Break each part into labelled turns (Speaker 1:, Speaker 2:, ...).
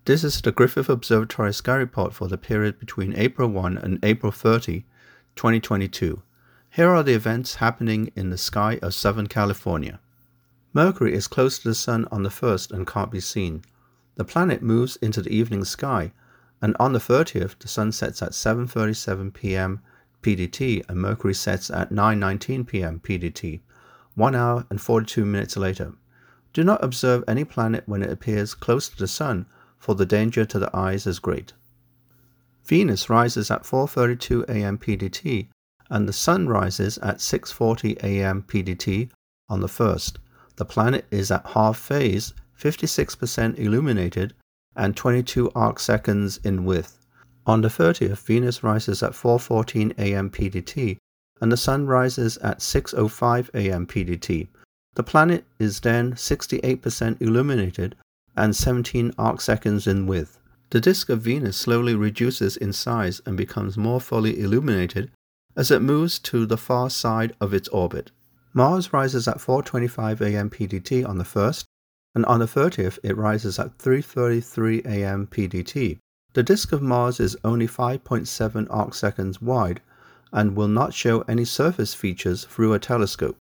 Speaker 1: This is the Griffith Observatory Sky Report for the period between April 1 and April 30, 2022. Here are the events happening in the sky of Southern California. Mercury is close to the Sun on the 1st and can't be seen. The planet moves into the evening sky, and on the 30th, the Sun sets at 7:37 p.m. PDT and Mercury sets at 9:19 p.m. PDT, 1 hour and 42 minutes later. Do not observe any planet when it appears close to the Sun, for the danger to the eyes is great. Venus rises at 4:32 a.m. PDT, and the Sun rises at 6:40 a.m. PDT on the 1st. The planet is at half phase, 56% illuminated, and 22 arcseconds in width. On the 30th, Venus rises at 4:14 a.m. PDT, and the Sun rises at 6:05 a.m. PDT. The planet is then 68% illuminated and 17 arcseconds in width. The disk of Venus slowly reduces in size and becomes more fully illuminated as it moves to the far side of its orbit. Mars rises at 4:25 a.m. PDT on the 1st, and on the 30th it rises at 3:33 a.m. PDT. The disk of Mars is only 5.7 arcseconds wide and will not show any surface features through a telescope.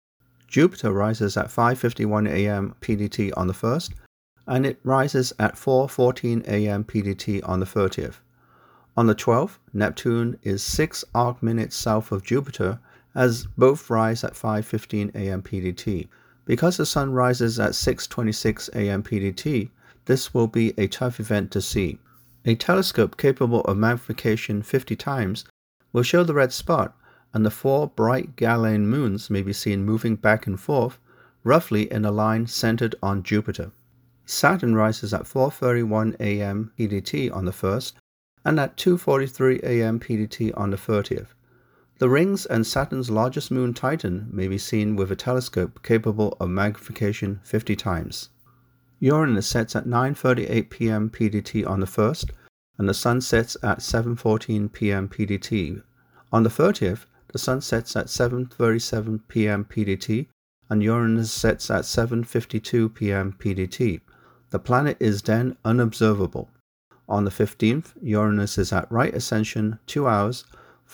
Speaker 1: Jupiter rises at 5:51 a.m. PDT on the 1st, and it rises at 4:14 a.m. PDT on the 30th. On the 12th, Neptune is 6 arc-minutes south of Jupiter, as both rise at 5:15 a.m. PDT. Because the Sun rises at 6:26 a.m. PDT, this will be a tough event to see. A telescope capable of magnification 50 times will show the red spot, and the 4 bright Galilean moons may be seen moving back and forth, roughly in a line centered on Jupiter. Saturn rises at 4:31 a.m. PDT on the 1st, and at 2:43 a.m. PDT on the 30th. The rings and Saturn's largest moon Titan may be seen with a telescope capable of magnification 50 times. Uranus sets at 9:38 p.m. PDT on the 1st, and the Sun sets at 7:14 p.m. PDT. On the 30th, the Sun sets at 7:37 p.m. PDT, and Uranus sets at 7:52 p.m. PDT. The planet is then unobservable. On the 15th, Uranus is at right ascension 2 hours,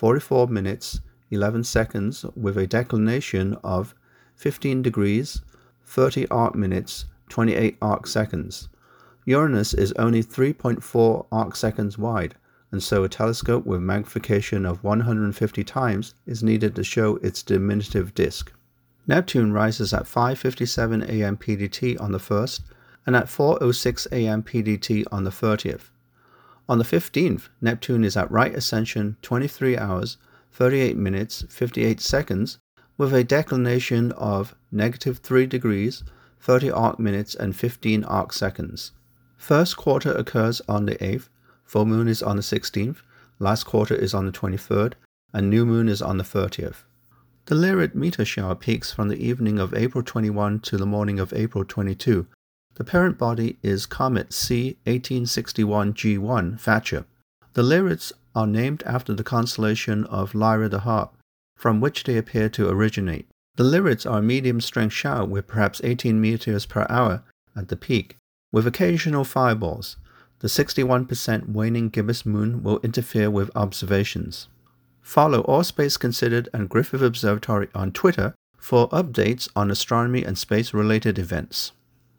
Speaker 1: 44 minutes, 11 seconds with a declination of 15 degrees, 30 arc minutes, 28 arc seconds. Uranus is only 3.4 arc seconds wide, and so a telescope with magnification of 150 times is needed to show its diminutive disk. Neptune rises at 5:57 a.m. PDT on the 1st, and at 4:06 a.m. PDT on the 30th. On the 15th, Neptune is at right ascension 23 hours, 38 minutes, 58 seconds, with a declination of -3 degrees, 30 arc minutes, and 15 arc seconds. First quarter occurs on the 8th, full moon is on the 16th, last quarter is on the 23rd, and new moon is on the 30th. The Lyrid meteor shower peaks from the evening of April 21 to the morning of April 22. The parent body is comet C 1861 G1 Thatcher. The Lyrids are named after the constellation of Lyra the Harp, from which they appear to originate. The Lyrids are a medium-strength shower with perhaps 18 meteors per hour at the peak, with occasional fireballs. The 61% waning gibbous moon will interfere with observations. Follow All Space Considered and Griffith Observatory on Twitter for updates on astronomy and space-related events.